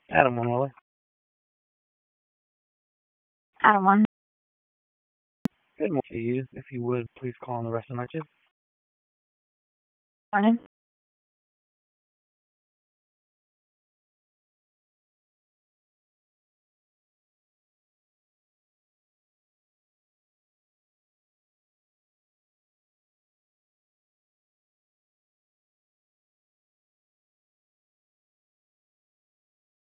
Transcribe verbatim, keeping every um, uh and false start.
Adam Monroe. Adam one. Good morning to you. If you would, please call on the rest of the messages. Morning.